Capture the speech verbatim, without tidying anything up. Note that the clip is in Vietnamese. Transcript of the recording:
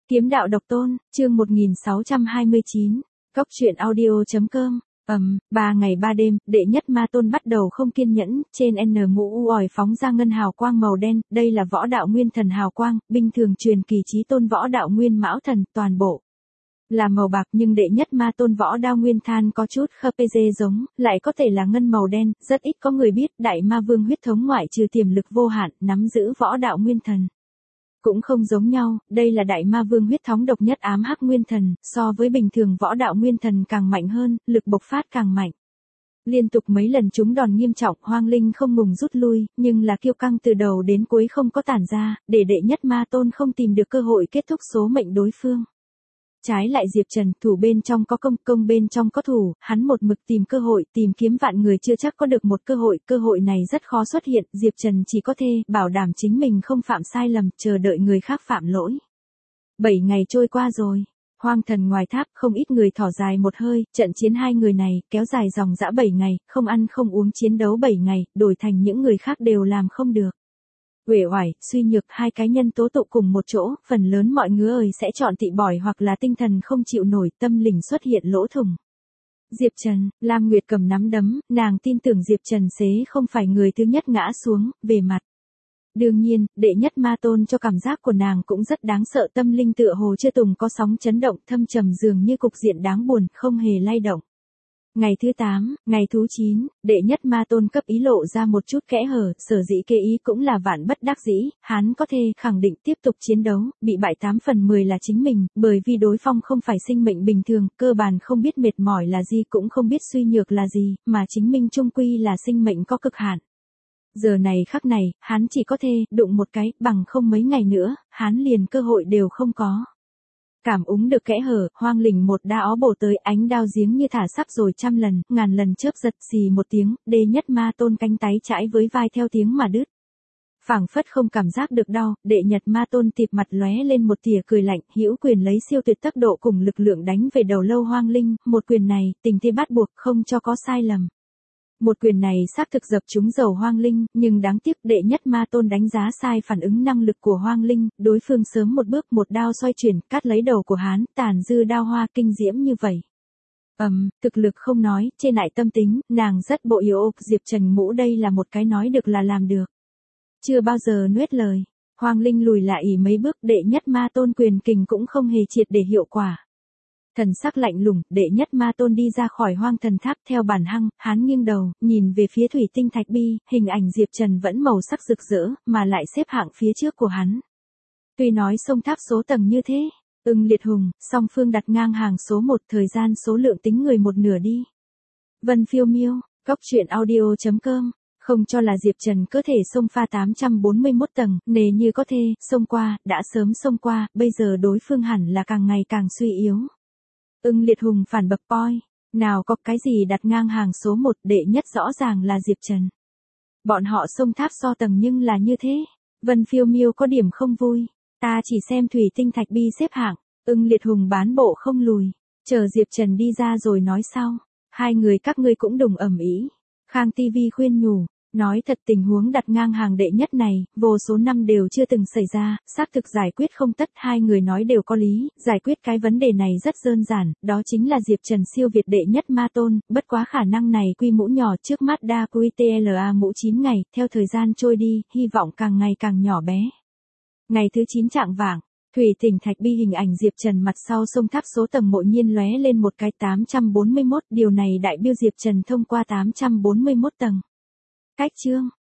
Kiếm đạo độc tôn, chương một nghìn sáu trăm hai mươi chín, Cốc truyện audio.com. Ầm, ba ngày ba đêm, đệ nhất ma tôn bắt đầu không kiên nhẫn, trên N mũ u ỏi phóng ra ngân hào quang màu đen, đây là võ đạo nguyên thần hào quang, bình thường truyền kỳ chí tôn võ đạo nguyên mão thần, toàn bộ là màu bạc, nhưng đệ nhất ma tôn võ đao nguyên than có chút khơ pê dê giống, lại có thể là ngân màu đen, rất ít có người biết, đại ma vương huyết thống ngoại trừ tiềm lực vô hạn, nắm giữ võ đạo nguyên thần. Cũng không giống nhau, đây là đại ma vương huyết thống độc nhất ám hắc nguyên thần, so với bình thường võ đạo nguyên thần càng mạnh hơn, lực bộc phát càng mạnh. Liên tục mấy lần chúng đòn nghiêm trọng, hoang linh không ngừng rút lui, nhưng là kiêu căng từ đầu đến cuối không có tản ra, để đệ nhất ma tôn không tìm được cơ hội kết thúc số mệnh đối phương. Trái lại Diệp Trần, thủ bên trong có công, công bên trong có thủ, hắn một mực tìm cơ hội, tìm kiếm vạn người chưa chắc có được một cơ hội, cơ hội này rất khó xuất hiện, Diệp Trần chỉ có thể bảo đảm chính mình không phạm sai lầm, chờ đợi người khác phạm lỗi. Bảy ngày trôi qua rồi, hoang thần ngoài tháp, không ít người thỏ dài một hơi, trận chiến hai người này, kéo dài dòng dã bảy ngày, không ăn không uống chiến đấu bảy ngày, đổi thành những người khác đều làm không được. Uể oải, suy nhược, hai cái nhân tố tụ cùng một chỗ, phần lớn mọi ngứa ơi sẽ chọn tị bỏi hoặc là tinh thần không chịu nổi, tâm linh xuất hiện lỗ thủng. Diệp Trần, Lam Nguyệt cầm nắm đấm, nàng tin tưởng Diệp Trần xế không phải người thứ nhất ngã xuống, về mặt. Đương nhiên, đệ nhất ma tôn cho cảm giác của nàng cũng rất đáng sợ, tâm linh tựa hồ chưa từng có sóng chấn động, thâm trầm dường như cục diện đáng buồn, không hề lay động. Ngày thứ tám, ngày thứ chín, đệ nhất ma tôn cấp ý lộ ra một chút kẽ hở, sở dĩ kê ý cũng là vạn bất đắc dĩ, hắn có thể khẳng định tiếp tục chiến đấu, bị bại tám phần mười là chính mình, bởi vì đối phong không phải sinh mệnh bình thường, cơ bản không biết mệt mỏi là gì cũng không biết suy nhược là gì, mà chính mình trung quy là sinh mệnh có cực hạn. Giờ này khắc này, hắn chỉ có thể đụng một cái, bằng không mấy ngày nữa, hắn liền cơ hội đều không có. Cảm ứng được kẽ hở, hoang linh một đao ó bổ tới, ánh đao giếng như thả sắc rồi trăm lần, ngàn lần chớp giật, xì một tiếng, đệ nhất ma tôn cánh tay trái với vai theo tiếng mà đứt. Phảng phất không cảm giác được đau, đệ nhất ma tôn tiệp mặt lóe lên một tia cười lạnh, hữu quyền lấy siêu tuyệt tốc độ cùng lực lượng đánh về đầu lâu hoang linh, một quyền này, tình thế bắt buộc, không cho có sai lầm. Một quyền này xác thực dập trúng dầu hoang linh, nhưng đáng tiếc đệ nhất ma tôn đánh giá sai phản ứng năng lực của hoang linh, đối phương sớm một bước một đao xoay chuyển, cắt lấy đầu của hắn, tàn dư đao hoa kinh diễm như vậy. Ầm, um, thực lực không nói, trên lại tâm tính, nàng rất bộ yếu, Diệp Trần mũ đây là một cái nói được là làm được. Chưa bao giờ nuốt lời, hoang linh lùi lại mấy bước, đệ nhất ma tôn quyền kình cũng không hề triệt để hiệu quả. Thần sắc lạnh lùng, đệ nhất ma tôn đi ra khỏi hoang thần tháp theo bản hăng, hắn nghiêng đầu, nhìn về phía thủy tinh thạch bi, hình ảnh Diệp Trần vẫn màu sắc rực rỡ, mà lại xếp hạng phía trước của hắn. Tuy nói sông tháp số tầng như thế, ưng liệt hùng, song phương đặt ngang hàng số một, thời gian số lượng tính người một nửa đi. Vân phiêu miêu, Cốc truyện audio.com. Không cho là Diệp Trần có thể xông pha tám trăm bốn mươi mốt tầng, nề như có thể, xông qua, đã sớm xông qua, bây giờ đối phương hẳn là càng ngày càng suy yếu. Ưng liệt hùng phản bập poi, nào có cái gì đặt ngang hàng số một, đệ nhất rõ ràng là Diệp Trần. Bọn họ xông tháp so tầng nhưng là như thế. Vân phiêu miêu có điểm không vui, ta chỉ xem thủy tinh thạch bi xếp hạng, ưng liệt hùng bán bộ không lùi, chờ Diệp Trần đi ra rồi nói sau. Hai người các ngươi cũng đồng ầm ĩ. Khang ti vi khuyên nhủ, nói thật tình huống đặt ngang hàng đệ nhất này, vô số năm đều chưa từng xảy ra, xác thực giải quyết không tất, hai người nói đều có lý, giải quyết cái vấn đề này rất đơn giản, đó chính là Diệp Trần siêu việt đệ nhất ma tôn, bất quá khả năng này quy mũ nhỏ trước mắt đa quy tla mũ chín ngày, theo thời gian trôi đi, hy vọng càng ngày càng nhỏ bé. Ngày thứ chín trạng vạng, thủy tinh thạch bi hình ảnh Diệp Trần mặt sau sông tháp số tầng mộ nhiên lóe lên một cái tám trăm bốn mươi mốt, điều này đại biểu Diệp Trần thông qua tám trăm bốn mươi mốt tầng. Cách chương,